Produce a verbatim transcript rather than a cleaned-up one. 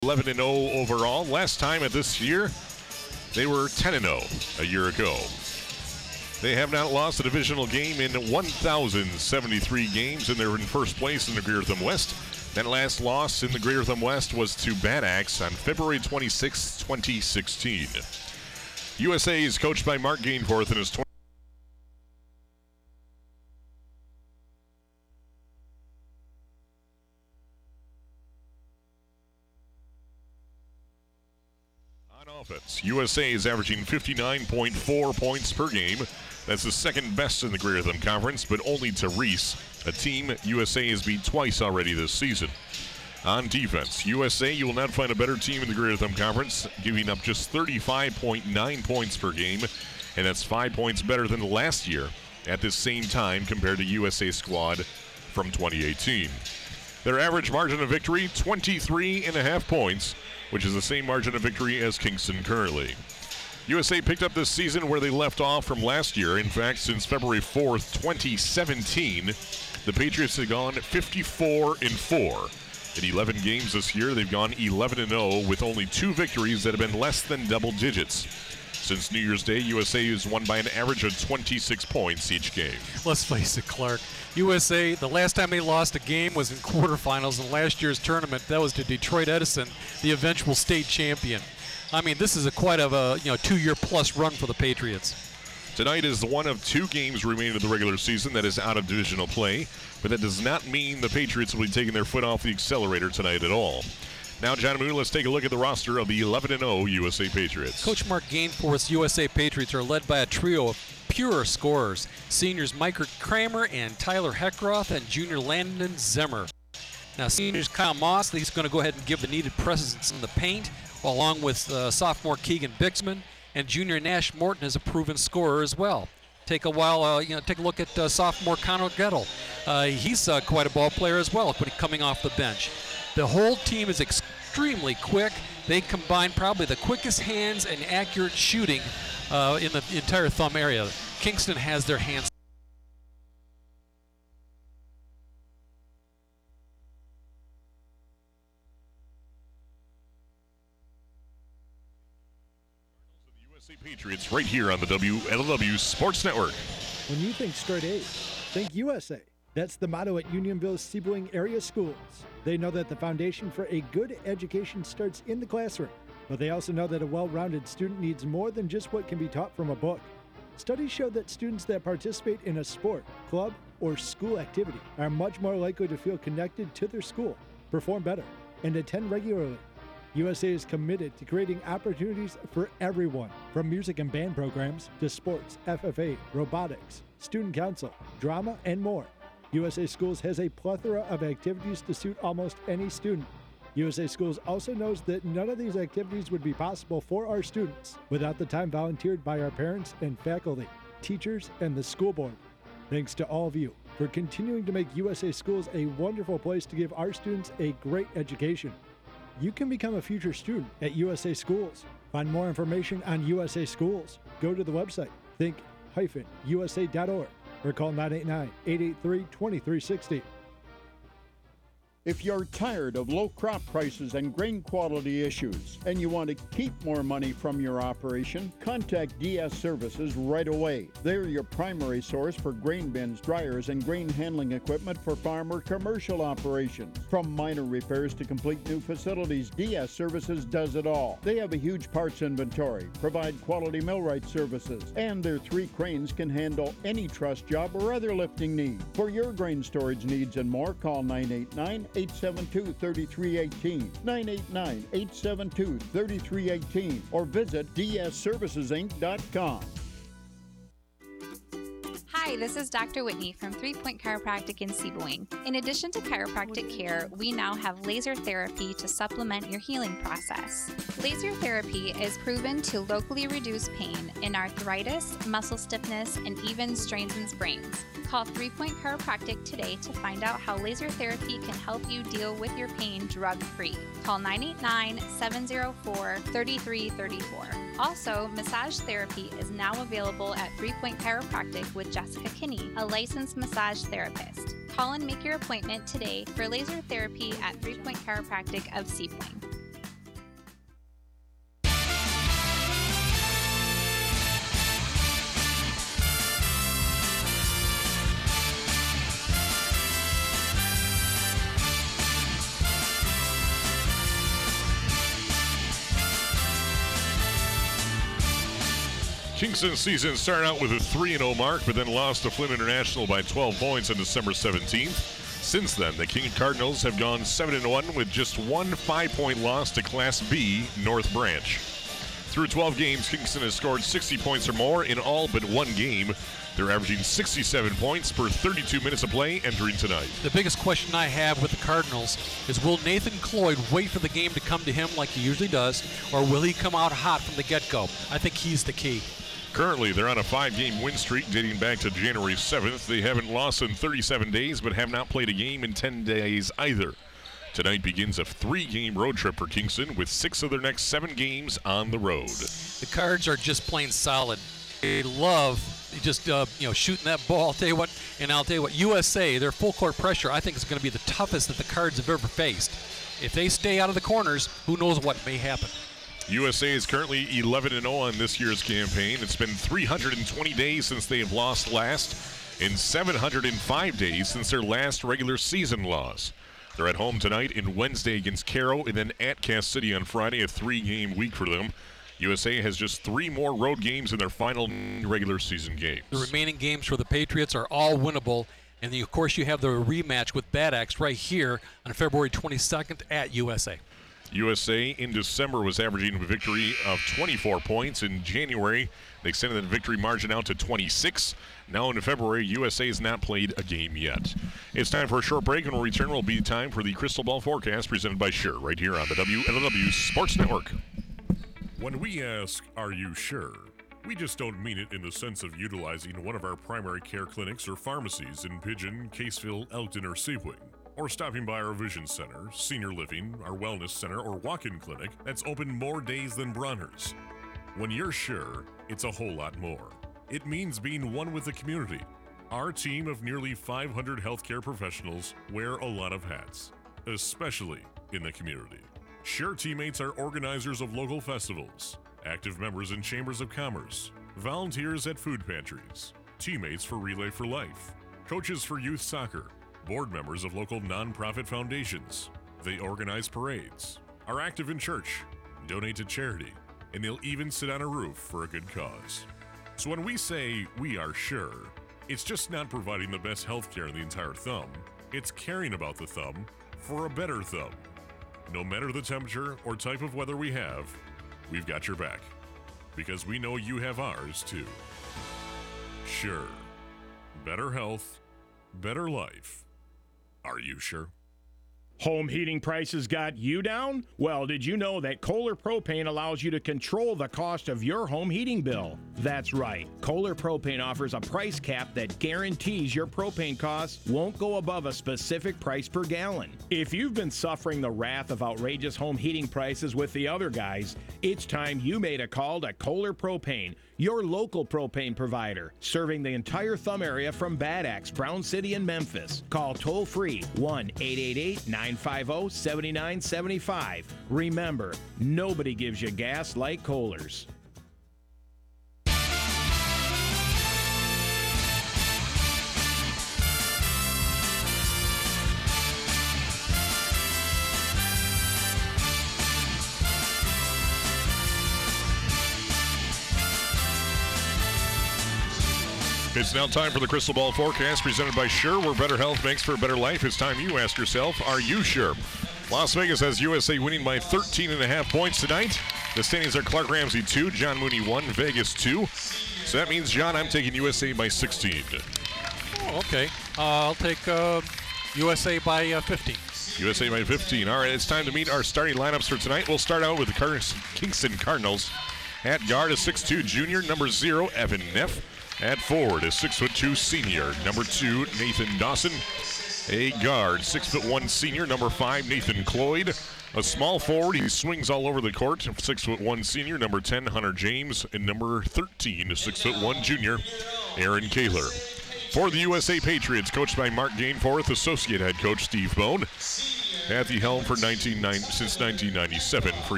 eleven and oh overall. Last time at this year, they were ten and oh a year ago. They have not lost a divisional game in one thousand seventy-three games, and they're in first place in the Greater Thumb West. That last loss in the Greater Thumb West was to Bad Axe on February twenty-sixth, twenty sixteen. U S A is coached by Mark Gainforth and his twenty. On offense, U S A is averaging fifty-nine point four points per game. That's the second best in the Greater Thumb Conference, but only to Reese, a team U S A has beat twice already this season. On defense, U S A, you will not find a better team in the Greater Thumb Conference, giving up just thirty-five point nine points per game, and that's five points better than last year at this same time compared to U S A squad from twenty eighteen. Their average margin of victory, twenty-three and a half points, which is the same margin of victory as Kingston currently. U S A picked up this season where they left off from last year. In fact, since February fourth, twenty seventeen, the Patriots have gone fifty-four and four. In eleven games this year, they've gone eleven and oh with only two victories that have been less than double digits. Since New Year's Day, U S A has won by an average of twenty-six points each game. Let's face it, Clark. U S A, the last time they lost a game was in quarterfinals in last year's tournament. That was to Detroit Edison, the eventual state champion. I mean, this is a quite of a you know two-year plus run for the Patriots. Tonight is one of two games remaining of the regular season that is out of divisional play, but that does not mean the Patriots will be taking their foot off the accelerator tonight at all. Now, John Moon, let's take a look at the roster of the eleven and oh U S A Patriots. Coach Mark Gainforth's U S A Patriots are led by a trio of pure scorers. Seniors Mike Kramer and Tyler Heckroth and junior Landon Zimmer. Now, seniors Kyle Moss, he's going to go ahead and give the needed presence in the paint, along with uh, sophomore Keegan Bixman, and junior Nash Morton is a proven scorer as well. Take a while, uh, you know, take a look at uh, sophomore Connor Gettle. Uh, he's uh, quite a ball player as well, when coming off the bench. The whole team is extremely quick. They combine probably the quickest hands and accurate shooting uh, in the entire Thumb area. Kingston has their hands. U S A Patriots right here on the W L W Sports Network. When you think straight A's, think U S A. That's the motto at Unionville's Seaboing area schools. They know that the foundation for a good education starts in the classroom, but they also know that a well-rounded student needs more than just what can be taught from a book. Studies show that students that participate in a sport, club, or school activity are much more likely to feel connected to their school, perform better, and attend regularly. U S A is committed to creating opportunities for everyone, from music and band programs to sports, F F A, robotics, student council, drama, and more. U S A Schools has a plethora of activities to suit almost any student. U S A Schools also knows that none of these activities would be possible for our students without the time volunteered by our parents and faculty, teachers, and the school board. Thanks to all of you for continuing to make U S A Schools a wonderful place to give our students a great education. You can become a future student at U S A Schools. Find more information on U S A Schools. Go to the website, think dash U S A dot org, or call nine eight nine, eight eight three, two three six zero. If you're tired of low crop prices and grain quality issues and you want to keep more money from your operation, contact D S Services right away. They're your primary source for grain bins, dryers, and grain handling equipment for farm or commercial operations. From minor repairs to complete new facilities, D S Services does it all. They have a huge parts inventory, provide quality millwright services, and their three cranes can handle any truss job or other lifting need. For your grain storage needs and more, call nine eight nine, eight seven two, three three one eight, nine eight nine, eight seven two, three three one eight, or visit d s services inc dot com. Hi, this is Doctor Whitney from Three Point Chiropractic in Seaboing. In addition to chiropractic care, we now have laser therapy to supplement your healing process. Laser therapy is proven to locally reduce pain in arthritis, muscle stiffness, and even strains and sprains. Call Three Point Chiropractic today to find out how laser therapy can help you deal with your pain drug-free. Call nine eight nine, seven zero four, three three three four. Also, massage therapy is now available at Three Point Chiropractic with Jessica Kinney, a licensed massage therapist. Call and make your appointment today for laser therapy at Three Point Chiropractic of Seaboing. Kingston's season started out with a three and oh mark, but then lost to Flint International by twelve points on December seventeenth. Since then, the King Cardinals have gone seven and one with just one five-point loss to Class B North Branch. Through twelve games, Kingston has scored sixty points or more in all but one game. They're averaging sixty-seven points per thirty-two minutes of play entering tonight. The biggest question I have with the Cardinals is, will Nathan Cloyd wait for the game to come to him like he usually does, or will he come out hot from the get-go? I think he's the key. Currently, they're on a five-game win streak dating back to January seventh. They haven't lost in thirty-seven days, but have not played a game in ten days either. Tonight begins a three-game road trip for Kingston, with six of their next seven games on the road. The Cards are just plain solid. They love just uh, you know shooting that ball. I'll tell you what, and I'll tell you what, U S A, their full court pressure, I think is going to be the toughest that the Cards have ever faced. If they stay out of the corners, who knows what may happen. U S A is currently eleven and oh on this year's campaign. It's been three hundred twenty days since they have lost last, and seven hundred five days since their last regular season loss. They're at home tonight and Wednesday against Cairo, and then at Cass City on Friday, a three-game week for them. U S A has just three more road games in their final regular season games. The remaining games for the Patriots are all winnable, and then, of course, you have the rematch with Bad Axe right here on February twenty-second at U S A. U S A in December was averaging a victory of twenty-four points. In January, they extended the victory margin out to twenty-six. Now in February, U S A has not played a game yet. It's time for a short break, and we'll return. Will be time for the Crystal Ball Forecast presented by Sure, right here on the W L W Sports Network. When we ask, are you sure? We just don't mean it in the sense of utilizing one of our primary care clinics or pharmacies in Pigeon, Caseville, Elkton, or Sebring, or stopping by our Vision Center, Senior Living, our Wellness Center, or walk-in clinic that's open more days than Bronner's. When you're sure, it's a whole lot more. It means being one with the community. Our team of nearly five hundred healthcare professionals wear a lot of hats, especially in the community. Sure teammates are organizers of local festivals, active members in chambers of commerce, volunteers at food pantries, teammates for Relay for Life, coaches for youth soccer, board members of local nonprofit foundations. They organize parades, are active in church, donate to charity, and they'll even sit on a roof for a good cause. So when we say we are sure, it's just not providing the best healthcare in the entire thumb, it's caring about the thumb for a better thumb. No matter the temperature or type of weather we have, we've got your back, because we know you have ours too. Sure. Better health, better life. Are you sure? Home heating prices got you down? Well, did you know that Kohler Propane allows you to control the cost of your home heating bill? That's right. Kohler Propane offers a price cap that guarantees your propane costs won't go above a specific price per gallon. If you've been suffering the wrath of outrageous home heating prices with the other guys, it's time you made a call to Kohler Propane, your local propane provider, serving the entire thumb area from Bad Axe, Brown City, and Memphis. Call toll-free one eight eight eight, nine five zero, seven nine seven five. Remember, nobody gives you gas like Kohler's. It's now time for the Crystal Ball Forecast presented by Sure, where better health makes for a better life. It's time you ask yourself, are you sure? Las Vegas has U S A winning by thirteen and a half points tonight. The standings are Clark Ramsey two, John Mooney one, Vegas two. So that means, John, I'm taking U S A by sixteen. Oh, okay. Uh, I'll take uh, U S A by uh, fifteen. U S A by fifteen. All right, it's time to meet our starting lineups for tonight. We'll start out with the Car- Kingston Cardinals. At guard, a six two junior, number zero, Evan Neff. At forward, a six foot two senior, number two, Nathan Dawson. A guard, six foot one senior, number five, Nathan Cloyd. A small forward, he swings all over the court, six foot one senior, number ten, Hunter James. And number thirteen, a six foot one junior, Aaron Kaler. For the U S A Patriots, coached by Mark Gainforth, associate head coach Steve Bone. At the helm for nineteen ninety, since nineteen ninety-seven for